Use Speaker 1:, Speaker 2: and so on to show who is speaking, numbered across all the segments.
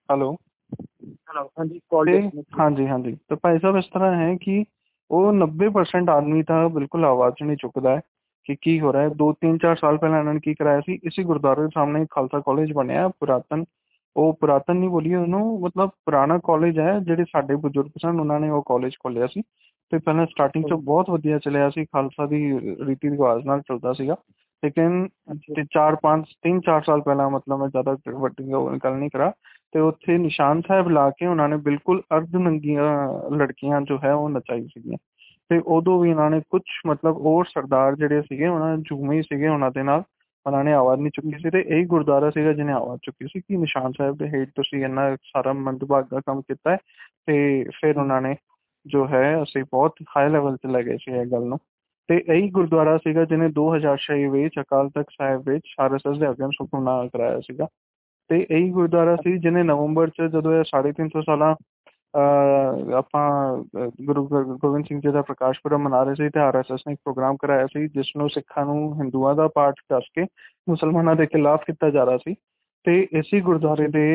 Speaker 1: Hello.
Speaker 2: Hello. हाँ जी, call
Speaker 1: ਤੇ
Speaker 2: disconnect.
Speaker 1: ਹਾਂਜੀ ਹਾਂਜੀ, ਤੇ ਭਾਈ ਸਾਹਿਬ ਇਸ ਤਰ੍ਹਾਂ ਹੈ ਕਿ ਉਹ 90% ਆਦਮੀ ਤਾਂ ਬਿਲਕੁਲ ਆਵਾਜ਼ ਨਹੀਂ ਚੁੱਕਦਾ ਹੈ ਕਿ ਕੀ ਹੋ ਰਿਹਾ ਹੈ। 2 3 4 ਸਾਲ ਪਹਿਲਾਂ ਇਹਨਾਂ ਨੇ ਕੀ ਕਰਾਇਆ ਸੀ, ਇਸੇ ਗੁਰਦੁਆਰੇ ਦੇ ਸਾਹਮਣੇ ਇੱਕ ਖਾਲਸਾ ਕਾਲਜ ਬਣਿਆ ਪੁਰਾਤਨ। ਉਹ ਪੁਰਾਤਨ ਨਹੀਂ ਬੋਲੀਏ ਉਹਨੂੰ, ਮਤਲਬ ਪੁਰਾਣਾ ਕਾਲਜ ਹੈ। ਜਿਹੜੇ ਸਾਡੇ ਬਜ਼ੁਰਗ ਸਨ ਉਹਨਾਂ ਨੇ ਉਹ ਕਾਲਜ ਖੋਲ੍ਹਿਆ ਸੀ। ਤੇ ਪਹਿਲਾਂ ਸਟਾਰਟਿੰਗ 'ਚ ਬਹੁਤ ਵਧੀਆ ਚੱਲਿਆ ਸੀ, ਖਾਲਸਾ ਦੀ ਰੀਤੀ ਰਿਵਾਜ ਨਾਲ ਚੱਲਦਾ ਸੀਗਾ। ਲੇਕਿਨ
Speaker 2: अच्छा।
Speaker 1: 3 4 ਸਾਲ ਪਹਿਲਾਂ, ਮਤਲਬ ਮੈਂ ਜ਼ਿਆਦਾ ਵੱਡੀ ਗੱਲ ਨਹੀਂ ਕਰਾਂ, ਤੇ ਉੱਥੇ ਨਿਸ਼ਾਨ ਸਾਹਿਬ ਲਾ ਕੇ ਉਹਨਾਂ ਨੇ ਬਿਲਕੁਲ ਅਰਧ ਨੰਗੀਆਂ ਲੜਕੀਆਂ ਜੋ ਹੈ ਉਹ ਨਚਾਈ ਸੀਗੀਆਂ। ਤੇ ਉਦੋਂ ਵੀ ਇਹਨਾਂ ਨੇ ਕੁਝ, ਮਤਲਬ ਹੋਰ ਸਰਦਾਰ ਜਿਹੜੇ ਸੀਗੇ ਉਹਨਾਂ ਨੇ ਝੂਮੇ ਹੀ ਸੀਗੇ ਉਹਨਾਂ ਦੇ ਨਾਲ, ਉਹਨਾਂ ਨੇ ਆਵਾਜ਼ ਨਹੀਂ ਚੁੱਕੀ ਸੀ। ਤੇ ਇਹੀ ਗੁਰਦੁਆਰਾ ਸੀਗਾ ਜਿਹਨੇ ਆਵਾਜ਼ ਚੁੱਕੀ ਸੀ ਕਿ ਨਿਸ਼ਾਨ ਸਾਹਿਬ ਦੇ ਹੇਠ ਤੁਸੀਂ ਇੰਨਾ ਸਾਰਾ ਮੰਦਭਾਗਾ ਕੰਮ ਕੀਤਾ ਹੈ। ਤੇ ਫਿਰ ਉਹਨਾਂ ਨੇ ਜੋ ਹੈ, ਅਸੀਂ ਬਹੁਤ ਹਾਈ ਲੈਵਲ ਤੇ ਲੈ ਗਏ ਸੀ ਇਹ ਗੱਲ ਨੂੰ। ਤੇ ਇਹੀ ਗੁਰਦੁਆਰਾ ਸੀਗਾ ਜਿਹਨੇ 2006 ਵਿੱਚ ਅਕਾਲ ਤਖਤ ਸਾਹਿਬ ਵਿੱਚ RSS ਦੇ ਅੱਗੇ ਸੁਖਮਨਾ ਕਰਾਇਆ ਸੀਗਾ। ਤੇ ਇਹੀ ਗੁਰਦੁਆਰਾ ਸੀ ਜਿਹਨੇ ਨਵੰਬਰ 'ਚ, ਜਦੋਂ ਇਹ 350 ਸਾਲਾਂ ਆਪਾਂ ਗੋਬਿੰਦ ਸਿੰਘ ਜੀ ਦਾ ਪ੍ਰਕਾਸ਼ ਪੁਰਬ ਮਨਾ ਰਹੇ ਸੀ, ਤੇ RSS ਨੇ ਇੱਕ ਪ੍ਰੋਗਰਾਮ ਕਰਾਇਆ ਸੀ ਜਿਸ ਨੂੰ ਸਿੱਖਾਂ ਨੂੰ ਹਿੰਦੂਆਂ ਦਾ ਪਾਠ ਦੱਸ ਕੇ ਮੁਸਲਮਾਨਾਂ ਦੇ ਖਿਲਾਫ ਕੀਤਾ ਜਾ ਰਿਹਾ ਸੀ। ਤੇ ਇਸੇ ਗੁਰਦੁਆਰੇ ਦੇ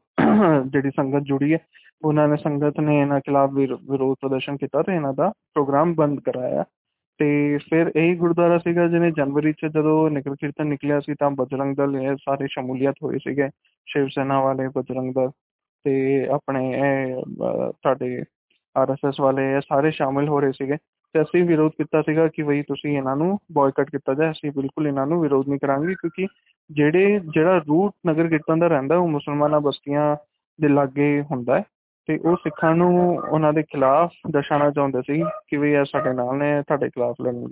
Speaker 1: ਜਿਹੜੀ ਸੰਗਤ ਜੁੜੀ ਹੈ, ਉਹਨਾਂ ਨੇ ਸੰਗਤ ਨੇ ਇਹਨਾਂ ਖਿਲਾਫ ਵਿਰੋਧ ਪ੍ਰਦਰਸ਼ਨ ਕੀਤਾ ਤੇ ਇਹਨਾਂ ਦਾ ਪ੍ਰੋਗਰਾਮ ਬੰਦ ਕਰਾਇਆ। ਤੇ ਫਿਰ ਇਹੀ ਗੁਰਦੁਆਰਾ ਸੀਗਾ ਜਿਹਨੇ ਜਨਵਰੀ 'ਚ ਜਦੋਂ ਨਗਰ ਕੀਰਤਨ ਨਿਕਲਿਆ ਸੀ ਤਾਂ ਬਜਰੰਗ ਦਲ ਇਹ ਸਾਰੇ ਸ਼ਮੂਲੀਅਤ ਹੋਏ ਸੀਗੇ, ਸ਼ਿਵ ਸੈਨਾ ਵਾਲੇ, ਬਜਰੰਗ ਦਲ ਤੇ ਆਪਣੇ ਇਹ ਸਾਡੇ RSS ਵਾਲੇ, ਇਹ ਸਾਰੇ ਸ਼ਾਮਿਲ ਹੋ ਰਹੇ ਸੀਗੇ। ਤੇ ਅਸੀਂ ਵਿਰੋਧ ਕੀਤਾ ਸੀਗਾ ਕਿ ਬਈ ਤੁਸੀਂ ਇਹਨਾਂ ਨੂੰ ਬॉयਕਟ ਕੀਤਾ ਜਾਏ, ਅਸੀਂ ਬਿਲਕੁਲ ਇਹਨਾਂ ਨੂੰ ਵਿਰੋਧ ਨਹੀਂ ਕਰਾਂਗੇ, ਕਿਉਂਕਿ ਜਿਹੜਾ ਰੂਟ ਨਗਰ ਕੀਰਤਨ ਦਾ ਰਹਿੰਦਾ ਉਹ ਮੁਸਲਮਾਨਾਂ ਬਸਤੀਆਂ ਦੇ ਲਾਗੇ ਹੁੰਦਾ ਹੈ। ਤੇ ਉਹ ਸਿੱਖਾਂ ਨੂੰ ਉਹਨਾਂ ਦੇ ਖਿਲਾਫ ਦਰਸਾਉਣਾ ਚਾਹੁੰਦੇ ਸੀ ਕਿ ਵੀ ਇਹ ਸਾਡੇ ਨਾਲ ਨੇ, ਤੁਹਾਡੇ ਖਿਲਾਫ ਲੜਨਗੇ।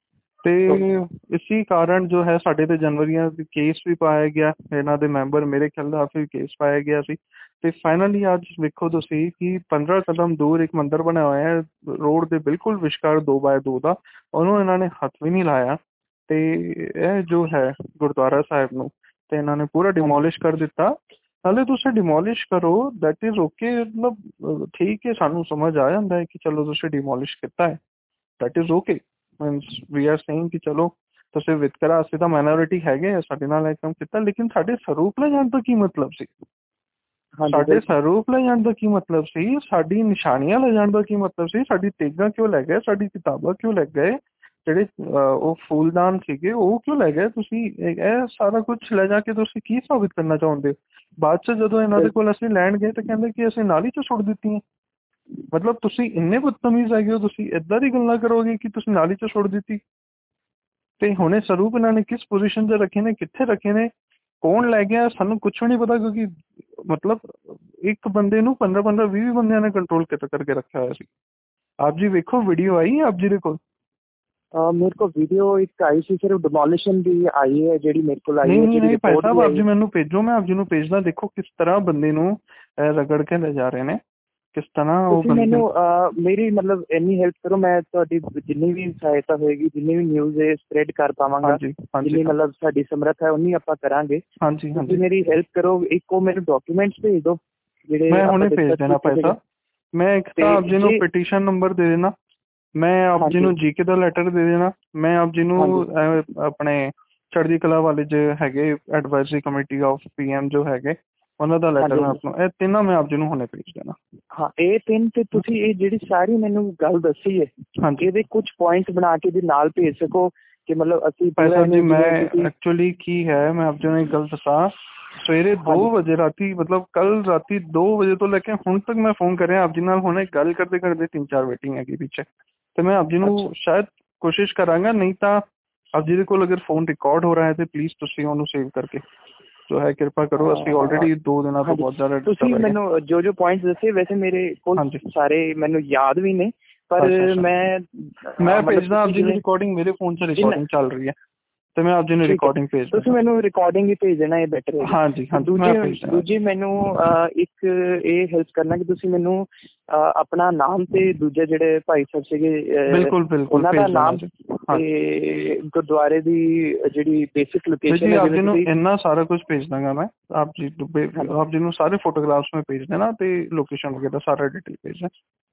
Speaker 1: ਤੇ ਇਸੀ ਕਾਰਨ ਜੋ ਹੈ ਸਾਡੇ ਤੇ ਜਨਵਰੀਆਂ ਦੇ ਕੇਸ ਵੀ ਪਾਇਆ ਗਿਆ, ਇਹਨਾਂ ਦੇ ਮੈਂਬਰ ਮੇਰੇ ਖਿਲਾਫ ਵੀ ਕੇਸ ਪਾਇਆ ਗਿਆ ਸੀ। ਤੇ ਫਾਈਨਲੀ ਅੱਜ ਵੇਖੋ ਤੁਸੀਂ ਕਿ 15 ਕਦਮ ਦੂਰ ਇੱਕ ਮੰਦਿਰ ਬਣਿਆ ਹੋਇਆ ਹੈ ਰੋਡ ਦੇ ਬਿਲਕੁਲ ਵਿਚਕਾਰ 2x2 ਦਾ, ਉਹਨੂੰ ਇਹਨਾਂ ਨੇ ਹੱਥ ਵੀ ਨਹੀਂ ਲਾਇਆ। ਤੇ ਇਹ ਜੋ ਹੈ ਗੁਰਦੁਆਰਾ ਸਾਹਿਬ ਨੂੰ ਤੇ ਇਹਨਾਂ ਨੇ ਪੂਰਾ ਡਿਮੋਲਿਸ਼ ਕਰ ਦਿੱਤਾ। ਨਾਲੇ ਤੁਸੀਂ ਡਿਮੋਲਿਸ਼ ਕਰੋ, ਦੈਟ ਇਜ਼ ਓਕੇ, ਮਤਲਬ ਠੀਕ ਹੈ, ਸਾਨੂੰ ਸਮਝ ਆ ਜਾਂਦਾ ਹੈ ਕਿ ਚਲੋ ਤੁਸੀਂ ਡਿਮੋਲਿਸ਼ ਕੀਤਾ ਹੈ, that is okay. Means we are saying ਕਿ ਚਲੋ ਤੁਸੀਂ ਵਿਤਕਰਾ, ਅਸੀਂ ਤਾਂ ਮਾਈਨੋਰਿਟੀ ਹੈਗੇ, ਸਾਡੇ ਨਾਲ ਇਹ ਕੰਮ ਕੀਤਾ, ਲੇਕਿਨ ਸਾਡੇ ਸਰੂਪ ਲੈ ਜਾਣ ਦਾ ਕੀ ਮਤਲਬ ਸੀ?
Speaker 2: हाँ जी,
Speaker 1: ਸਾਡੇ
Speaker 2: बिल्कुल।
Speaker 1: ਸਰੂਪ ਲੈ ਜਾਣ ਦਾ ਕੀ ਮਤਲਬ ਸੀ? ਸਾਡੀ ਨਿਸ਼ਾਨੀਆਂ ਲੈ ਜਾਣ ਦਾ ਕੀ ਮਤਲਬ ਸੀ? ਸਾਡੀ ਤੇਗਾਂ ਕਿਉਂ ਲੈ ਗਏ? ਸਾਡੀ ਕਿਤਾਬਾਂ ਕਿਉਂ ਲੈ ਗਏ? ਜਿਹੜੇ ਉਹ ਫੂਲਦਾਨ ਸੀਗੇ ਉਹ ਕਿਉਂ ਲੈ ਗਏ? ਤੁਸੀਂ ਇਹ ਸਾਰਾ ਕੁਝ ਲੈ ਜਾ ਕੇ ਤੁਸੀਂ ਕੀ ਸਾਬਿਤ ਕਰਨਾ ਚਾਹੁੰਦੇ ਹੋ? ਬਾਅਦ 'ਚ ਜਦੋਂ ਇਹਨਾਂ ਦੇ ਕੋਲ ਅਸੀਂ ਲੈਣ ਗਏ ਤਾਂ ਕਹਿੰਦੇ ਕਿ ਅਸੀਂ ਨਾਲੀ 'ਚ ਸੁੱਟ ਦਿੱਤੀਆਂ। ਮਤਲਬ ਤੁਸੀਂ ਇੰਨੇ ਬਦਤਮੀਜ਼ ਹੈਗੇ ਹੋ, ਤੁਸੀਂ ਇੱਦਾਂ ਦੀ ਗੱਲਾਂ ਕਰੋਗੇ ਕਿ ਤੁਸੀਂ ਨਾਲੀ 'ਚ ਸੁੱਟ ਦਿੱਤੀ। ਤੇ ਹੁਣੇ ਸਰੂਪ ਇਹਨਾਂ ਨੇ ਕਿਸ ਪੋਜੀਸ਼ਨ 'ਚ ਰੱਖੇ ਨੇ, ਕਿੱਥੇ ਰੱਖੇ ਨੇ, ਕੌਣ ਲੈ ਗਿਆ, ਸਾਨੂੰ ਕੁਛ ਵੀ ਨਹੀਂ ਪਤਾ। ਕਿਉਂਕਿ ਮਤਲਬ ਇੱਕ ਬੰਦੇ ਨੂੰ 15 15 20 ਬੰਦਿਆਂ ਨੇ ਕੰਟਰੋਲ ਕਰਕੇ ਰੱਖਿਆ ਹੋਇਆ ਸੀ। ਆਪ ਜੀ ਵੇਖੋ, ਵੀਡੀਓ ਆਈ ਆਪ ਜੀ ਦੇ ਕੋਲ?
Speaker 2: मेरे को वीडियो एक आई सी, सिर्फ डिमोलिशन भी आई है, जेडी मेरे को आई
Speaker 1: ਨਹੀਂ
Speaker 2: है,
Speaker 1: ਨਹੀਂ
Speaker 2: जेडी
Speaker 1: ਨਹੀਂ ਭਾਈ
Speaker 2: रिपोर्ट
Speaker 1: ਸਾਹਿਬ,
Speaker 2: भी
Speaker 1: ਆਪ
Speaker 2: आई
Speaker 1: ਜੀ
Speaker 2: है।
Speaker 1: ਮੈਨੂੰ ਭੇਜੋ, ਮੈਂ ਆਪ ਜੀ ਨੂੰ ਭੇਜਦਾ। ਦੇਖੋ ਕਿਸ ਤਰ੍ਹਾਂ ਬੰਦੇ ਨੂੰ ਰਗੜ ਕੇ ਲੈ ਜਾ ਰਹੇ ਨੇ, ਕਿਸ ਤਰ੍ਹਾਂ ਉਹ
Speaker 2: ਤੁਸੀਂ
Speaker 1: ਬੰਦੇ।
Speaker 2: ਮੈਨੂੰ ਮੇਰੀ ਮਤਲਬ ਇੰਨੀ ਹੈਲਪ ਕਰੋ, ਮੈਂ ਤੁਹਾਡੀ ਜਿੰਨੀ ਵੀ ਸਹਾਇਤਾ ਹੋਏਗੀ, ਜਿੰਨੀ ਵੀ ਨਿਊਜ਼ ਹੈ ਸਪਰੈਡ ਕਰ ਪਾਵਾਂਗਾ।
Speaker 1: ਹਾਂਜੀ ਹਾਂਜੀ
Speaker 2: ਜਿੰਨੀ ਮਤਲਬ ਸਾਡੀ ਸਮਰੱਥ ਹੈ ਉਨੀ ਆਪਾਂ ਕਰਾਂਗੇ।
Speaker 1: ਹਾਂਜੀ
Speaker 2: ਤੁਸੀਂ
Speaker 1: ਹਾਂਜੀ,
Speaker 2: ਮੇਰੀ ਹੈਲਪ ਕਰੋ, ਇੱਕ ਉਹ ਮੈਨੂੰ ਡਾਕੂਮੈਂਟਸ ਭੇਜ ਦਿਓ ਜਿਹੜੇ
Speaker 1: ਮੈਂ
Speaker 2: ਆਪਾਂ
Speaker 1: ਹੁਣੇ ਭੇਜ
Speaker 2: ਡਿਸਕਸ
Speaker 1: ਦੇਣਾ ਭਾਈ
Speaker 2: ਕੀਤੇ ਸੀਗੇ।
Speaker 1: ਸਾਹਿਬ। ਮੈਂ ਇੱਕ ਤਾਂ
Speaker 2: ਤੇ
Speaker 1: ਆਪ ਜੀ ਨੂੰ
Speaker 2: ਜੇ
Speaker 1: ਪਟੀਸ਼ਨ ਨੰਬਰ ਦੇ ਦੇਣਾ, ਮੈਂ ਆਪ ਜੀ
Speaker 2: ਹਾਂਜੀ
Speaker 1: ਨੂੰ GK ਦਾ ਲੈਟਰ ਦੇ ਦੇਣਾ, ਮੈਂ ਆਪ ਜੀ ਨੂੰ
Speaker 2: ਹਾਂਜੀ
Speaker 1: ਆਪਣੇ ਚੜ੍ਹਦੀ ਕਲਾ ਵਾਲੇ ਜੋ ਹੈਗੇ ਐਡਵਾਈਜ਼ਰੀ ਕਮੇਟੀ ਆਫ PM ਜੋ ਹੈਗੇ ਉਹਨਾਂ ਦਾ ਲੈਟਰ
Speaker 2: ਹਾਂਜੀ
Speaker 1: ਮੈਂ
Speaker 2: ਹਾਂਜੀ।
Speaker 1: ਆਪ ਨੂੰ, ਇਹ ਤਿੰਨਾਂ ਮੈਂ ਆਪ ਜੀ ਨੂੰ ਹੁਣੇ ਭੇਜ ਦੇਣਾ।
Speaker 2: ਹਾਂ, ਇਹ ਤਿੰਨ ਤੇ ਤੁਸੀਂ ਇਹ ਜਿਹੜੀ ਸਾਰੀ ਮੈਨੂੰ ਗੱਲ ਦੱਸੀ ਹੈ,
Speaker 1: ਹਾਂਜੀ
Speaker 2: ਇਹਦੇ ਕੁਝ ਪੁਆਇੰਟਸ ਬਣਾ ਕੇ ਦੇ ਨਾਲ ਭੇਜ ਸਕੋ ਕਿ ਮਤਲਬ ਅਸੀਂ
Speaker 1: ਭਾਈ
Speaker 2: ਪੂਰਾ
Speaker 1: ਸਾਹਿਬ ਜੀ,
Speaker 2: ਇਹਨੂੰ
Speaker 1: ਮੈਂ
Speaker 2: ਜਿਵੇਂ ਤੁਸੀਂ।
Speaker 1: ਐਕਚੁਅਲੀ ਕੀ ਹੈ, ਮੈਂ ਆਪ ਜੀ ਨੂੰ ਇੱਕ ਗੱਲ ਦੱਸਾਂ। ਸਵੇਰੇ 2
Speaker 2: ਹਾਂਜੀ
Speaker 1: ਵਜੇ ਰਾਤੀ, ਮਤਲਬ ਕੱਲ ਰਾਤੀ 2 ਵਜੇ ਤੋਂ ਲੈ ਕੇ ਹੁਣ ਤੱਕ ਮੈਂ ਫੋਨ ਕਰ ਰਿਹਾ ਆਪ ਜੀ ਨਾਲ। ਹੁਣੇ ਗੱਲ ਕਰਦੇ ਕਰਦੇ 3 4 ਮੀਟਿੰਗ ਹੈਗੀ ਪਿੱਛੇ। ਤੇ ਮੈਂ ਆਪ ਜੀ ਨੂੰ
Speaker 2: ਅੱਛਾ
Speaker 1: ਸ਼ਾਇਦ ਕੋਸ਼ਿਸ਼ ਕਰਾਂਗਾ, ਨਹੀਂ ਤਾਂ ਆਪ ਜੀ ਦੇ ਕੋਲ ਅਗਰ ਫੋਨ ਰਿਕਾਰਡ ਹੋ ਰਿਹਾ ਹੈ ਤੇ ਪਲੀਜ਼ ਤੁਸੀਂ ਉਹਨੂੰ ਸੇਵ ਕਰਕੇ ਜੋ ਹੈ ਕਿਰਪਾ ਕਰੋ। ਅਸੀਂ ਆਲਰੇਡੀ 2 ਦਿਨਾਂ ਤੋਂ
Speaker 2: ਹਾਂਜੀ,
Speaker 1: ਬਹੁਤ ਜ਼ਿਆਦਾ
Speaker 2: ਤੁਸੀਂ
Speaker 1: ਡਿਸਟਰਬ ਹੈਗੇ।
Speaker 2: ਮੈਨੂੰ ਜੋ ਜੋ ਪੁਆਇੰਟਸ ਦੱਸੇ ਵੈਸੇ ਮੇਰੇ ਕੋਲ
Speaker 1: ਹਾਂਜੀ,
Speaker 2: ਸਾਰੇ ਮੈਨੂੰ ਯਾਦ ਵੀ ਨੇ, ਪਰ
Speaker 1: ਅੱਛਾ ਅੱਛਾ,
Speaker 2: ਮੈਂ
Speaker 1: ਮੈਂ
Speaker 2: ਮਤਲਬ
Speaker 1: ਭੇਜਦਾ ਆਪ
Speaker 2: ਤੁਸੀਂ
Speaker 1: ਜੀ ਨੂੰ
Speaker 2: ਜਿਵੇਂ
Speaker 1: ਰਿਕਾਰਡਿੰਗ, ਮੇਰੇ ਫੋਨ 'ਚ
Speaker 2: ਜਿੰਨਾ
Speaker 1: ਰਿਕਾਰਡਿੰਗ ਚੱਲ ਰਹੀ ਹੈ ਤੇ ਮੈਂ ਆਪ ਜੀ ਨੂੰ
Speaker 2: ਠੀਕ ਹੈ,
Speaker 1: ਰਿਕਾਰਡਿੰਗ ਭੇਜ
Speaker 2: ਤੁਸੀਂ
Speaker 1: ਦਿੰਦਾ।
Speaker 2: ਮੈਨੂੰ ਰਿਕਾਰਡਿੰਗ ਹੀ ਭੇਜ ਦੇਣਾ, ਇਹ ਬੈਟਰ ਹੋਏਗਾ।
Speaker 1: ਹਾਂਜੀ
Speaker 2: ਤੇ
Speaker 1: ਹਾਂਜੀ, ਮੈਂ ਭੇਜ ਦੇਣਾ ਜੀ।
Speaker 2: ਦੂਜੀ ਮੈਨੂੰ ਇੱਕ ਇਹ ਹੈਲਪ ਕਰਨਾ ਕਿ ਤੁਸੀਂ ਮੈਨੂੰ ਆਪਣਾ ਨਾਮ ਤੇ ਦੂਜੇ ਜਿਹੜੇ ਭਾਈ ਸਾਹਿਬ ਸੀਗੇ
Speaker 1: ਬਿਲਕੁਲ ਬਿਲਕੁਲ
Speaker 2: ਉਹਨਾਂ ਦਾ
Speaker 1: ਭੇਜ ਦੇਣਾ
Speaker 2: ਨਾਮ
Speaker 1: ਜੀ। ਹਾਂਜੀ
Speaker 2: ਤੇ ਗੁਰਦੁਆਰੇ ਦੀ ਜਿਹੜੀ ਬੇਸਿਕ
Speaker 1: ਜੀ,
Speaker 2: ਲੋਕੇਸ਼ਨ ਹੈ
Speaker 1: ਆਪ
Speaker 2: ਜਿਵੇਂ
Speaker 1: ਜੀ ਨੂੰ
Speaker 2: ਤੁਸੀਂ।
Speaker 1: ਇੰਨਾ ਸਾਰਾ ਕੁਝ ਭੇਜ ਦਾਂਗਾ ਮੈਂ। ਆਪ ਜੀ
Speaker 2: ਹਾਂਜੀ
Speaker 1: ਆਪ ਜੀ ਨੂੰ ਸਾਰੇ ਫੋਟੋਗ੍ਰਾਫਸ में ਭੇਜ ਦੇਣਾ ਤੇ ਲੋकेशन वगैरह सारा डिटेल भेजना।